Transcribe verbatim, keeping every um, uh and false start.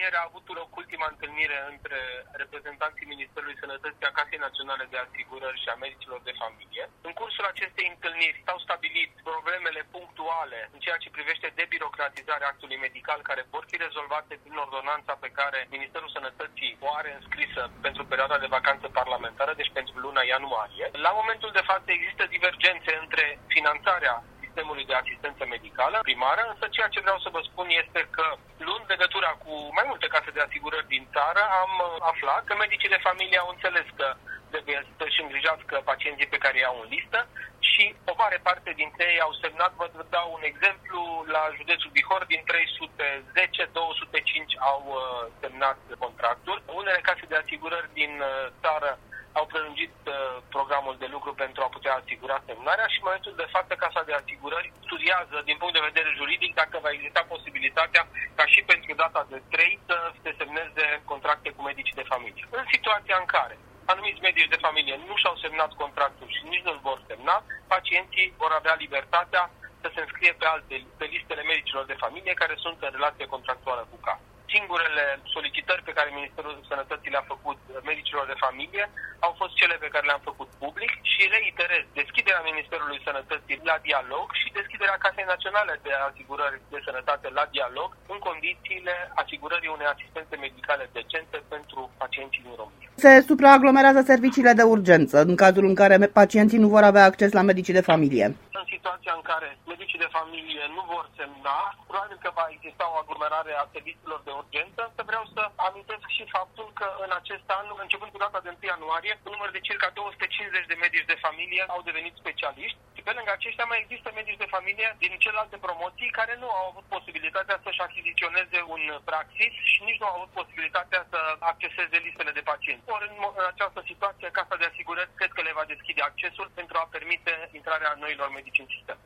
ieri a avut loc ultima întâlnire între reprezentanții Ministerului Sănătății, a Casei Naționale de Asigurări și a medicilor de familie. În cursul acestei întâlniri s-au stabilit problemele punctuale în ceea ce privește debirocratizarea actului medical, care vor fi rezolvate prin ordonanța pe care Ministerul Sănătății o are înscrisă pentru perioada de vacanță parlamentară, deci pentru luna ianuarie. La momentul de față există divergențe între finanțarea sistemului de asistență medicală primară, însă ceea ce vreau să vă spun este că, luând legătura cu mai multe case de asigurări din țară, am aflat că medicii de familie au înțeles că trebuie să-și îngrijească pacienții pe care i-au în listă și o mare parte dintre ei au semnat. Vă dau un exemplu: la județul Bihor, din trei sute zece, două sute cinci au semnat contractul. Unele case de asigurări din țară au prelungit uh, programul de lucru pentru a putea asigura semnarea și în momentul de față Casa de Asigurări studiază din punct de vedere juridic dacă va exista posibilitatea ca și pentru data de trei să se semneze contracte cu medicii de familie. În situația în care anumiți medici de familie nu și-au semnat contractul și nici nu-l vor semna, pacienții vor avea libertatea să se înscrie pe alte, pe listele medicilor de familie care sunt în relație contractuală cu casa. Singurele solicitări pe care Ministerul Sănătății le-a făcut medicilor de familie au fost cele pe care le-am făcut public și reiterez deschiderea Ministerului Sănătății la dialog și deschiderea Casei Naționale de Asigurări de Sănătate la dialog în condițiile asigurării unei asistențe medicale decente pentru pacienții din România. Se supraaglomerează serviciile de urgență în cazul în care pacienții nu vor avea acces la medicii de familie. În situația în care medicii de familie nu vor semna, probabil că va exista o aglomerare a serviciilor de urgență. Vreau să amintesc și faptul că în acest an, începând cu data de întâi ianuarie, un număr de circa două sute cincizeci de medici de familie au devenit specialiști și pe lângă aceștia mai există medici de familie din celelalte promoții care nu au avut posibilitatea să-și achiziționeze un praxis și nici nu au avut posibilitatea să acceseze listele de pacienți. Ori în, în această situație, Casa de Asigurări cred că le va deschide accesul pentru a permite intrarea noilor medici în sistem.